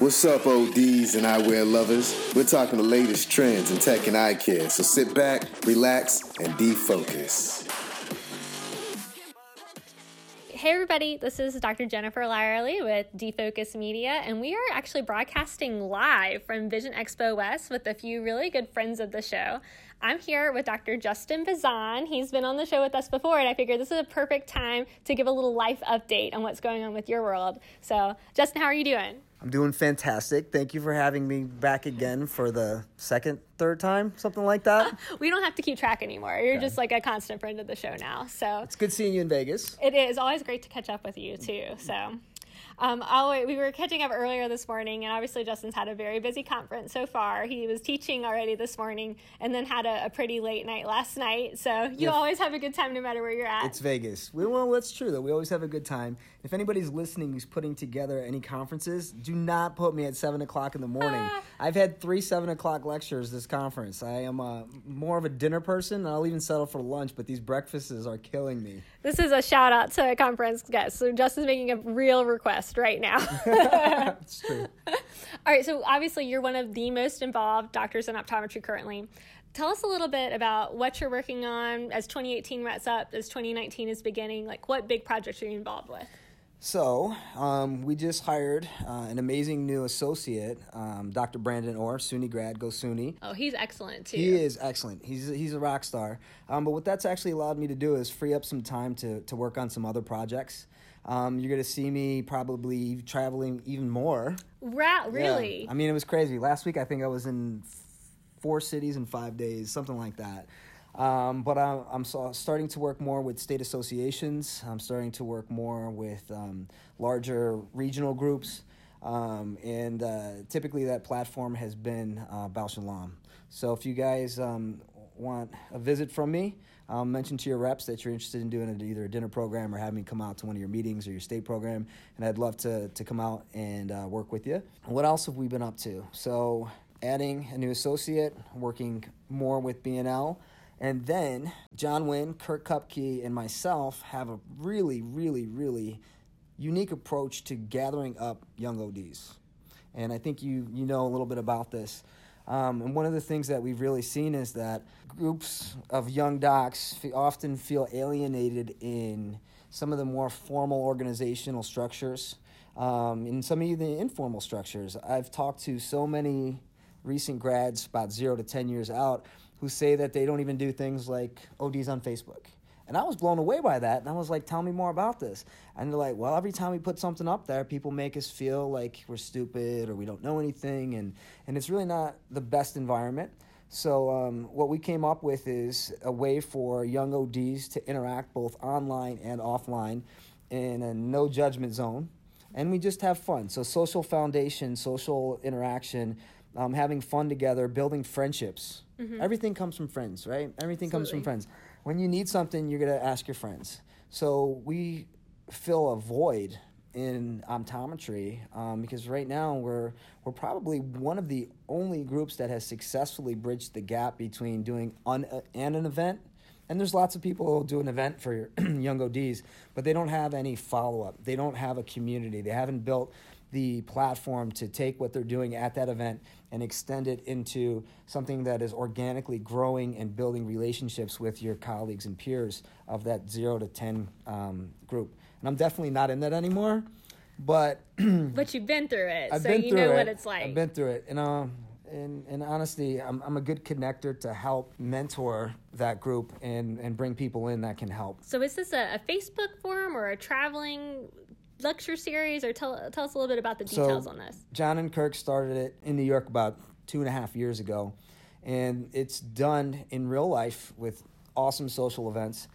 What's up, ODs and eyewear lovers? We're talking the latest trends in tech and eye care, so sit back, relax, and defocus. Hey everybody, this is Dr. Jennifer Lyerly with Defocus Media, and we are actually broadcasting live from Vision Expo West with a few really good friends of the show. I'm here with Dr. Justin Bazan. He's been on the show with us before, and I figured this is a perfect time to give a little life update on what's going on with your world. So, Justin, how are you doing? I'm doing fantastic. Thank you for having me back again for the third time, something like that. We don't have to keep track anymore. You're just like a constant friend of the show now. So it's good seeing you in Vegas. It is always great to catch up with you too. So we were catching up earlier this morning, and obviously Justin's had a very busy conference so far. He was teaching already this morning and then had a pretty late night last night. So you always have a good time no matter where you're at. It's Vegas. Well, that's true, though. We always have a good time. If anybody's listening who's putting together any conferences, do not put me at 7 o'clock in the morning. I've had 3 7 o'clock lectures this conference. I am more of a dinner person. I'll even settle for lunch, but these breakfasts are killing me. This is a shout out to a conference guest. So Justin's making a real request right now. It's true. All right, so obviously you're one of the most involved doctors in optometry currently. Tell us a little bit about what you're working on as 2018 wraps up, as 2019 is beginning. Like, what big projects are you involved with? So, we just hired an amazing new associate, Dr. Brandon Orr, SUNY grad, go SUNY. Oh, he's excellent, too. He is excellent. He's a rock star. But what that's actually allowed me to do is free up some time to work on some other projects. You're going to see me probably traveling even more. Really? Yeah. I mean, it was crazy. Last week, I think I was in 4 cities in 5 days, something like that. But I'm starting to work more with state associations. I'm starting to work more with larger regional groups. And typically that platform has been Bausch & Lomb. So if you guys want a visit from me, mention to your reps that you're interested in doing either a dinner program or having me come out to one of your meetings or your state program. And I'd love to come out and work with you. What else have we been up to? So adding a new associate, working more with B&L. And then John Wynn, Kirk Kupke, and myself have a really, really, really unique approach to gathering up young ODs. And I think you know a little bit about this. And one of the things that we've really seen is that groups of young docs often feel alienated in some of the more formal organizational structures, and some of the informal structures. I've talked to so many recent grads about 0 to 10 years out who say that they don't even do things like ODs on Facebook. And I was blown away by that. And I was like, tell me more about this. And they're like, well, every time we put something up there, people make us feel like we're stupid or we don't know anything. And it's really not the best environment. So what we came up with is a way for young ODs to interact both online and offline in a no judgment zone. And we just have fun. So social foundation, social interaction, having fun together, building friendships. Mm-hmm. Everything comes from friends, right? Everything comes from friends. When you need something, you're going to ask your friends. So we fill a void in optometry because right now we're probably one of the only groups that has successfully bridged the gap between doing an event. And there's lots of people who will do an event for young ODs, but they don't have any follow-up. They don't have a community. They haven't built the platform to take what they're doing at that event and extend it into something that is organically growing and building relationships with your colleagues and peers of that 0 to 10 group. And I'm definitely not in that anymore, but but you've been through it, so you know what it's like. I've been through it, and honestly, I'm a good connector to help mentor that group and bring people in that can help. So is this a Facebook forum or a traveling lecture series, or tell us a little bit about the details on this? John and Kirk started it in New York about 2.5 years ago, and it's done in real life with awesome social events.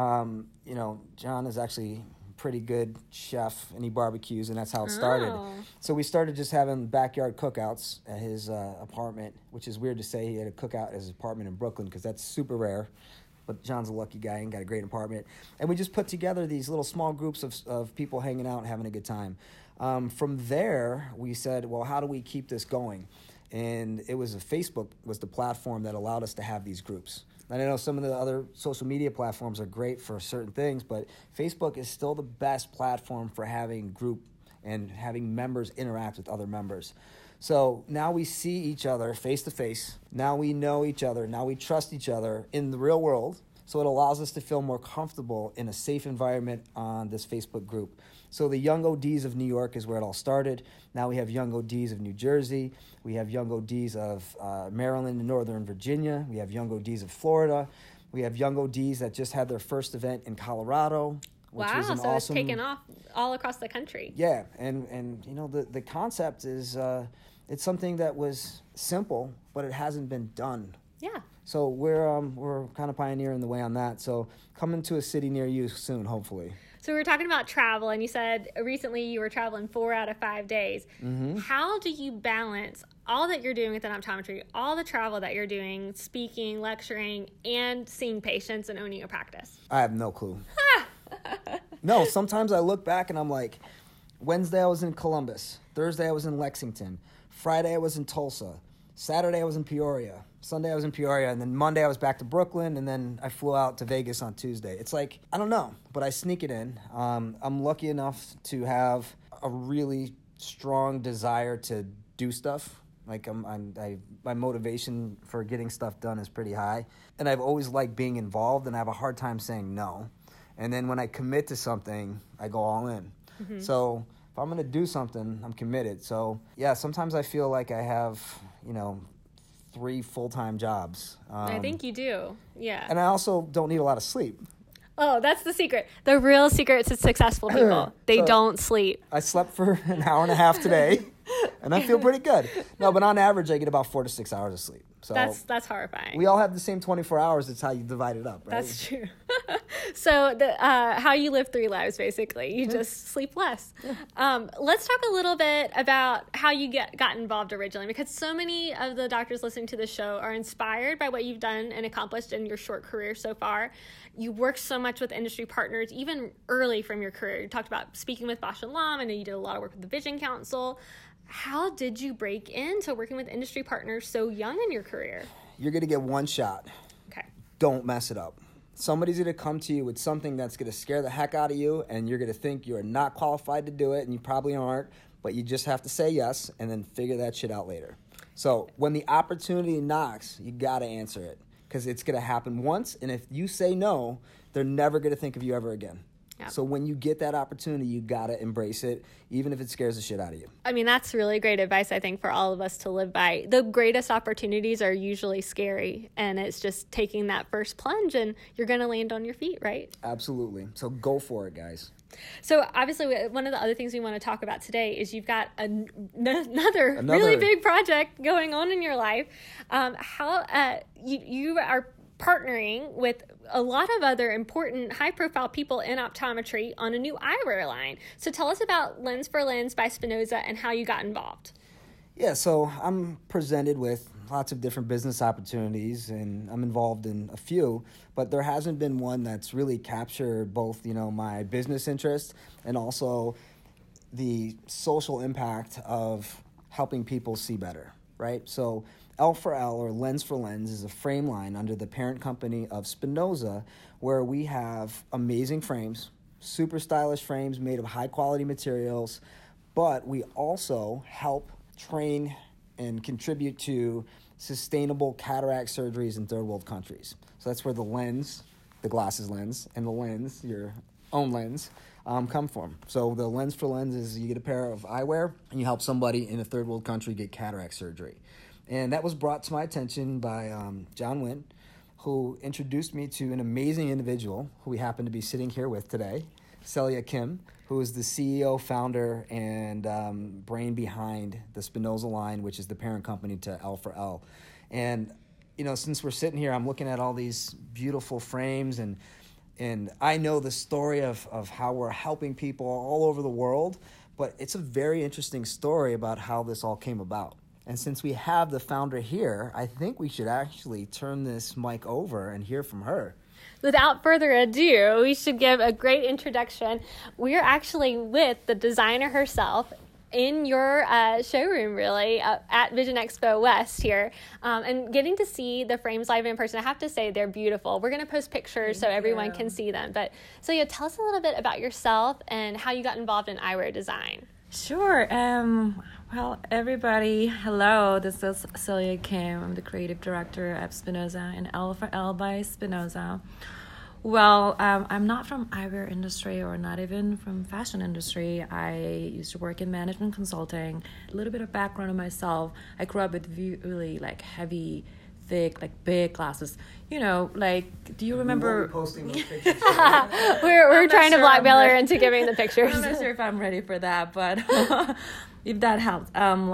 John is actually a pretty good chef, and he barbecues, and that's how it started. So we started just having backyard cookouts at his apartment, which is weird to say he had a cookout at his apartment in Brooklyn because that's super rare. But John's a lucky guy and got a great apartment. And we just put together these little small groups of people hanging out and having a good time. From there, we said, well, how do we keep this going? And it was Facebook was the platform that allowed us to have these groups. And I know some of the other social media platforms are great for certain things, but Facebook is still the best platform for having group and having members interact with other members. So now we see each other face to face. Now we know each other. Now we trust each other in the real world. So it allows us to feel more comfortable in a safe environment on this Facebook group. So the Young ODs of New York is where it all started. Now we have Young ODs of New Jersey. We have Young ODs of Maryland and Northern Virginia. We have Young ODs of Florida. We have Young ODs that just had their first event in Colorado. Which wow, was an so awesome, it's taken off all across the country. Yeah, and you know, the concept is it's something that was simple, but it hasn't been done. Yeah. So we're kind of pioneering the way on that. So coming to a city near you soon, hopefully. So we were talking about travel, and you said recently you were traveling 4 out of 5 days. Mm-hmm. How do you balance all that you're doing within optometry, all the travel that you're doing, speaking, lecturing, and seeing patients and owning a practice? I have no clue. No, sometimes I look back and I'm like, Wednesday I was in Columbus, Thursday I was in Lexington, Friday I was in Tulsa, Saturday I was in Peoria, Sunday I was in Peoria, and then Monday I was back to Brooklyn, and then I flew out to Vegas on Tuesday. It's like, I don't know, but I sneak it in. I'm lucky enough to have a really strong desire to do stuff. Like my motivation for getting stuff done is pretty high, and I've always liked being involved, and I have a hard time saying no. And then when I commit to something, I go all in. Mm-hmm. So if I'm going to do something, I'm committed. So yeah, sometimes I feel like I have, 3 full-time jobs. I think you do, yeah. And I also don't need a lot of sleep. Oh, that's the secret. The real secret to successful people. They don't sleep. I slept for an hour and a half today, and I feel pretty good. No, but on average, I get about 4 to 6 hours of sleep. So that's horrifying. We all have the same 24 hours. It's how you divide it up, right? That's true. So how you live 3 lives, basically. You just sleep less. Let's talk a little bit about how you got involved originally, because so many of the doctors listening to the show are inspired by what you've done and accomplished in your short career so far. You worked so much with industry partners, even early from your career. You talked about speaking with Bausch & Lomb. I know you did a lot of work with the Vision Council. How did you break into working with industry partners so young in your career? You're going to get one shot. Okay. Don't mess it up. Somebody's going to come to you with something that's going to scare the heck out of you, and you're going to think you're not qualified to do it, and you probably aren't, but you just have to say yes and then figure that shit out later. So when the opportunity knocks, you got to answer it, because it's going to happen once, and if you say no, they're never going to think of you ever again. Yeah. So when you get that opportunity, you got to embrace it, even if it scares the shit out of you. I mean, that's really great advice, I think, for all of us to live by. The greatest opportunities are usually scary, and it's just taking that first plunge, and you're going to land on your feet, right? Absolutely. So go for it, guys. So obviously, one of the other things we want to talk about today is you've got another really big project going on in your life. You are partnering with a lot of other important high-profile people in optometry on a new eyewear line. So tell us about Lens for Lens by Spinoza and how you got involved. Yeah, so I'm presented with lots of different business opportunities, and I'm involved in a few, but there hasn't been one that's really captured both, my business interest and also the social impact of helping people see better, right? So L4L, or Lens for Lens, is a frame line under the parent company of Spinoza, where we have amazing frames, super stylish frames made of high-quality materials, but we also help train and contribute to sustainable cataract surgeries in third-world countries. So that's where the lens, the glasses lens, and the lens, your own lens, come from. So the Lens for Lens is you get a pair of eyewear, and you help somebody in a third-world country get cataract surgery. And that was brought to my attention by John Wynn, who introduced me to an amazing individual who we happen to be sitting here with today, Celia Kim, who is the CEO, founder, and brain behind the Spinoza line, which is the parent company to L4L. And, since we're sitting here, I'm looking at all these beautiful frames, and I know the story of how we're helping people all over the world, but it's a very interesting story about how this all came about. And since we have the founder here, I think we should actually turn this mic over and hear from her. Without further ado, we should give a great introduction. We're actually with the designer herself in your showroom, really, at Vision Expo West here, and getting to see the frames live in person. I have to say they're beautiful. We're going to post pictures so everyone can see them. But so, tell us a little bit about yourself and how you got involved in eyewear design. Sure. Well, everybody, hello. This is Celia Kim. I'm the creative director at Spinoza and L for L by Spinoza. Well, I'm not from eyewear industry or not even from fashion industry. I used to work in management consulting. A little bit of background on myself. I grew up with really like heavy, thick, like big glasses. You know, like, do you remember? Posting those pictures. We're trying to blackmail her into giving the pictures. I'm not sure if I'm ready for that, but if that helps.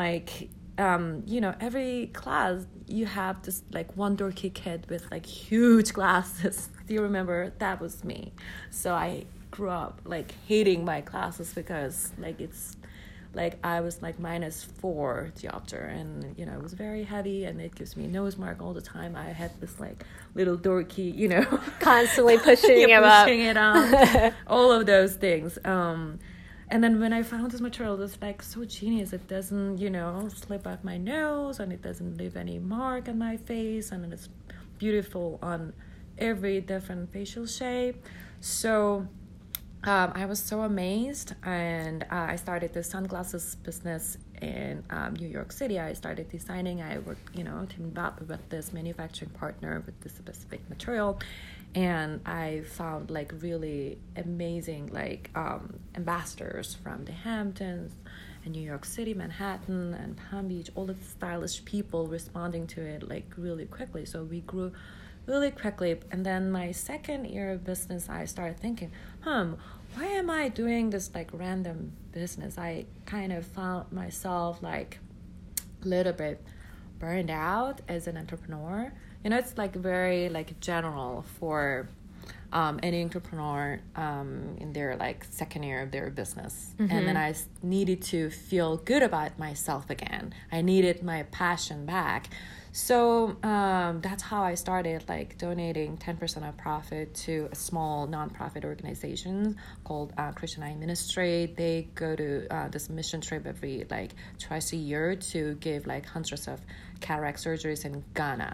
You know, every class you have this like one dorky kid with like huge glasses. Do you remember? That was me. So I grew up like hating my classes because like it's like I was like -4 diopter, and you know it was very heavy and it gives me a nose mark all the time. I had this like little dorky, you know, Constantly pushing him up. pushing it on, all of those things. And then when I found this material, it's like so genius. It doesn't, you know, slip out my nose, and it doesn't leave any mark on my face, and it's beautiful on every different facial shape. So I was so amazed, and I started the sunglasses business in New York City. I started designing. I worked, you know, teamed up with this manufacturing partner with this specific material, and I found like really amazing like ambassadors from the Hamptons and New York City, Manhattan, and Palm Beach. All the stylish people responding to it like really quickly. So we grew really quickly. And then my second year of business, I started thinking, why am I doing this like random business? I kind of found myself like a little bit burned out as an entrepreneur. You know, it's like very like general for any entrepreneur in their like second year of their business. Mm-hmm. And then I needed to feel good about myself again. I needed my passion back. So that's how I started like donating 10% of profit to a small nonprofit organization called Christian Eye Ministry. They go to this mission trip every like twice a year to give like hundreds of cataract surgeries in Ghana.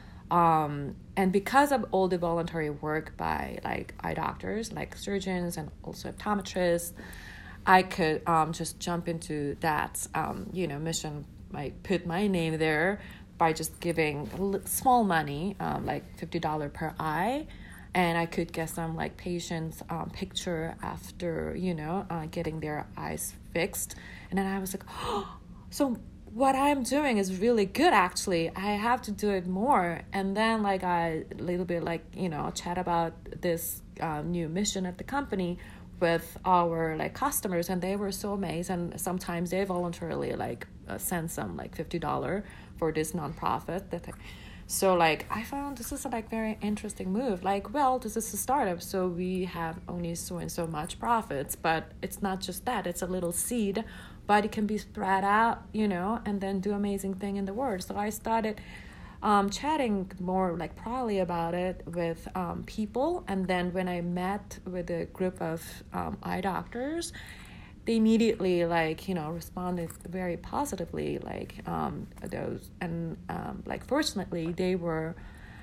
And because of all the voluntary work by like eye doctors, like surgeons and also optometrists, I could just jump into that, mission. I put my name there by just giving small money, like $50 per eye. And I could get some like patients picture after, getting their eyes fixed. And then I was like, so what I'm doing is really good, actually. I have to do it more. And then like I a little bit like, chat about this new mission of the company with our like customers, and they were so amazed. And sometimes they voluntarily like send some like $50 for this nonprofit. So like I found this is a like very interesting move. Like, well, this is a startup, so we have only so and so much profits, but it's not just that. It's a little seed, but it can be spread out, and then do amazing thing in the world. So I started chatting more like probably about it with people. And then when I met with a group of eye doctors, they immediately responded very positively, those. And fortunately they were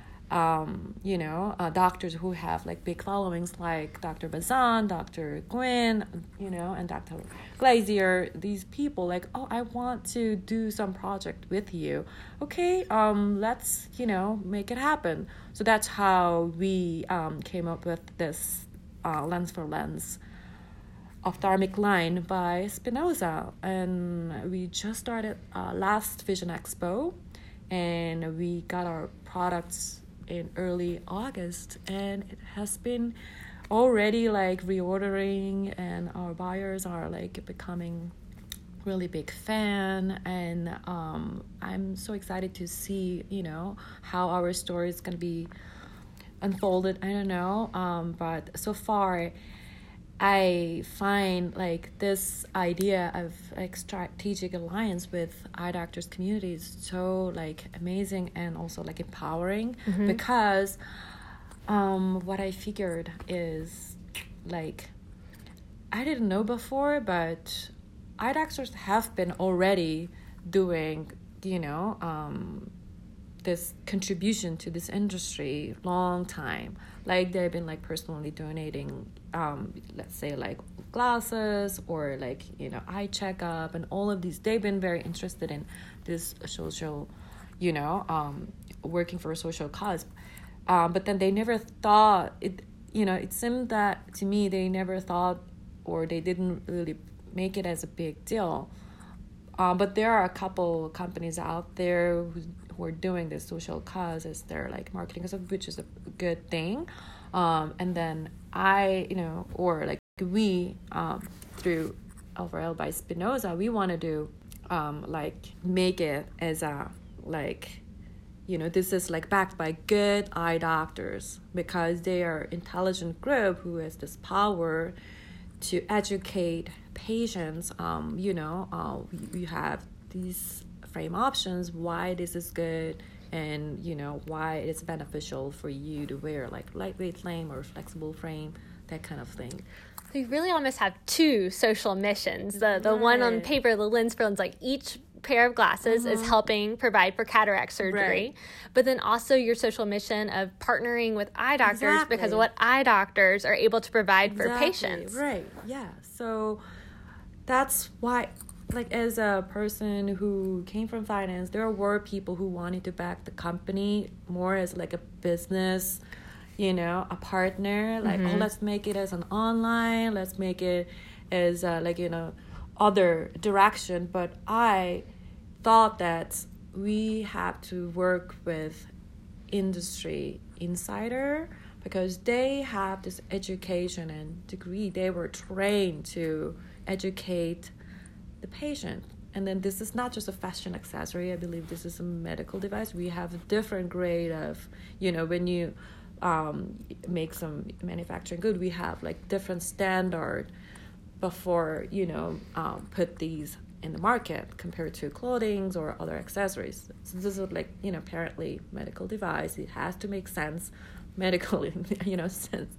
doctors who have like big followings, like Dr. Bazan, Dr. Gwynn, and Dr. Glazier. These people like, oh, I want to do some project with you. Okay, let's make it happen. So that's how we came up with this Lens for Lens ophthalmic line by Spinoza. And we just started last Vision Expo, and we got our products in early August, and it has been already like reordering, and our buyers are like becoming really big fan. And I'm so excited to see how our story is going to be unfolded. I don't know, but so far I find like this idea of like strategic alliance with eye doctors community is so like amazing and also like empowering, because what I figured is like I didn't know before, but eye doctors have been already doing this contribution to this industry long time. Like they've been like personally donating let's say like glasses or like, you know, eye checkup and all of these. They've been very interested in this social, you know, working for a social cause. But then they never thought it, you know, it seemed that to me they never thought, or they didn't really make it as a big deal. But there are a couple companies out there who are doing this social cause as their like marketing, which is a good thing. And then we, through Alpha L by Spinoza, we want to do, like make it as a, like, you know, this is like backed by good eye doctors, because they are intelligent group who has this power to educate patients. You know, you have these frame options, why this is good, and, you know, why it's beneficial for you to wear like lightweight frame or flexible frame, that kind of thing. So you really almost have two social missions. The one on paper, the lens for lens, like each pair of glasses is helping provide for cataract surgery, right. But then also your social mission of partnering with eye doctors, because of what eye doctors are able to provide for patients. Right, yeah. So that's why, like, as a person who came from finance, there were people who wanted to back the company more as like a business, you know, a partner, like, oh, let's make it as an online, let's make it as like, you know, other direction. But I thought that we have to work with industry insider, because they have this education and degree. They were trained to educate the patient. And then this is not just a fashion accessory. I believe this is a medical device. We have a different grade of, you know, when you make some manufacturing good, we have like different standard before, you know, put these in the market compared to clothing or other accessories. So this is like, you know, apparently medical device. It has to make sense, medical, you know, sense.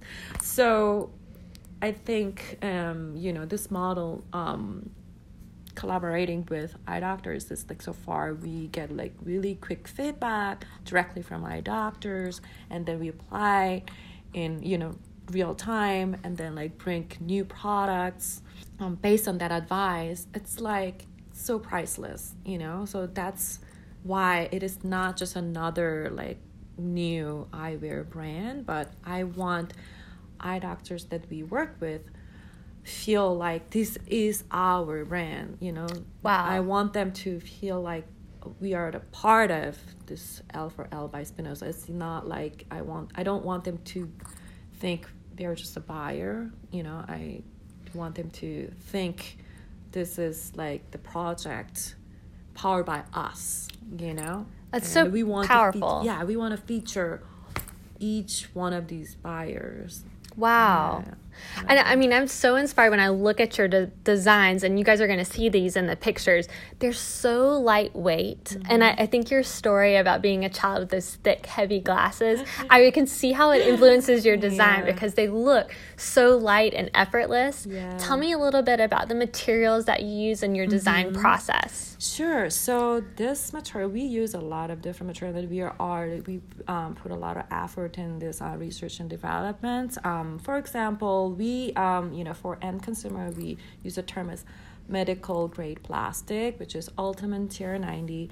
So I think, you know, this model, collaborating with eye doctors is like, so far we get like really quick feedback directly from eye doctors, and then we apply in, you know, real time, and then like bring new products based on that advice. It's like so priceless, you know. So that's why it is not just another like new eyewear brand, but I want eye doctors that we work with feel like this is our brand, you know. Wow. I want them to feel like we are the part of this Alpha L by Spinoza. It's not like I don't want them to think they're just a buyer, you know. I want them to think this is like the project powered by us, you know. That's so we want powerful. We want to feature each one of these buyers. Wow. Yeah. And I mean, I'm so inspired when I look at your designs, and you guys are going to see these in the pictures. They're so lightweight. And I think your story about being a child with those thick, heavy glasses, I can see how it influences your design, because they look so light and effortless. Yeah. Tell me a little bit about the materials that you use in your design process. Sure. So this material, we use a lot of different material that we put a lot of effort in this research and development. For example, we, you know, for end consumer, we use the term as medical grade plastic, which is Ultiman Tier 90.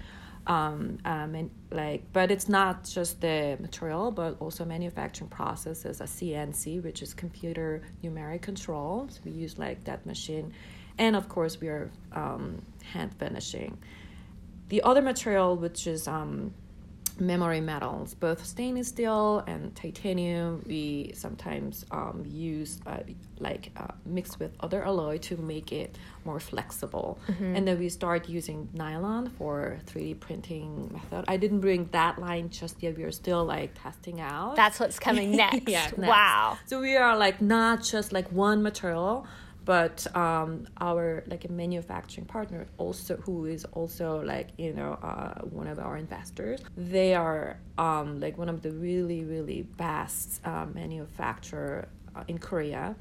And but it's not just the material, but also manufacturing processes, a CNC, which is computer numeric control. So we use like that machine. And of course, we are hand finishing. The other material, which is memory metals, both stainless steel and titanium, we sometimes use mixed with other alloy to make it more flexible. And then we start using nylon for 3D printing method. I didn't bring that line just yet. We are still like testing out. That's what's coming next. Next. Wow. So we are like not just like one material, but our like a manufacturing partner also, who is also like, you know, one of our investors, they are like one of the really, really best manufacturer in Korea.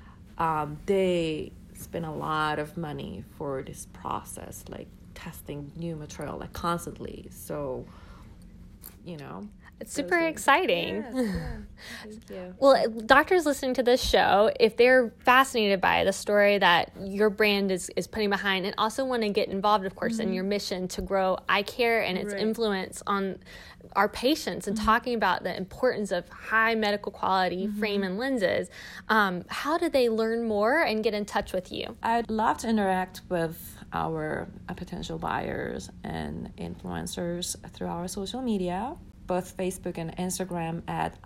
They spend a lot of money for this process, like testing new material like constantly. So, you know. It's super exciting. Yes, yeah. Thank you. Well, doctors listening to this show, if they're fascinated by the story that your brand is putting behind and also want to get involved, of course, in your mission to grow eye care and its influence on our patients and talking about the importance of high medical quality frame and lenses, how do they learn more and get in touch with you? I'd love to interact with our potential buyers and influencers through our social media, both Facebook and Instagram at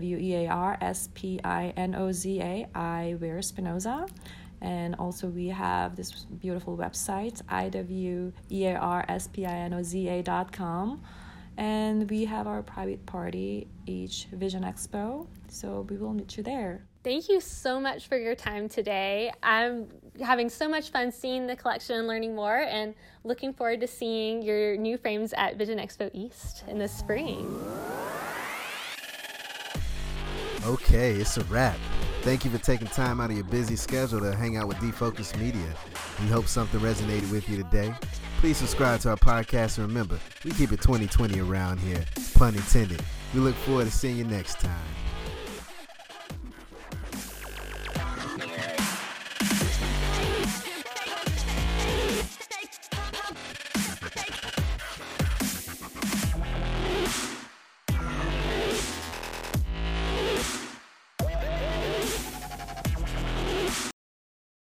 IWEARSPINOZA, Eyewear Spinoza. And also we have this beautiful website, IWEARSPINOZA.com. And we have our private party each Vision Expo, so we will meet you there. Thank you so much for your time today. I'm having so much fun seeing the collection and learning more, and looking forward to seeing your new frames at Vision Expo East in the spring. Okay, it's a wrap. Thank you for taking time out of your busy schedule to hang out with Defocus Media. We hope something resonated with you today. Please subscribe to our podcast, and remember, we keep it 2020 around here, pun intended. We look forward to seeing you next time.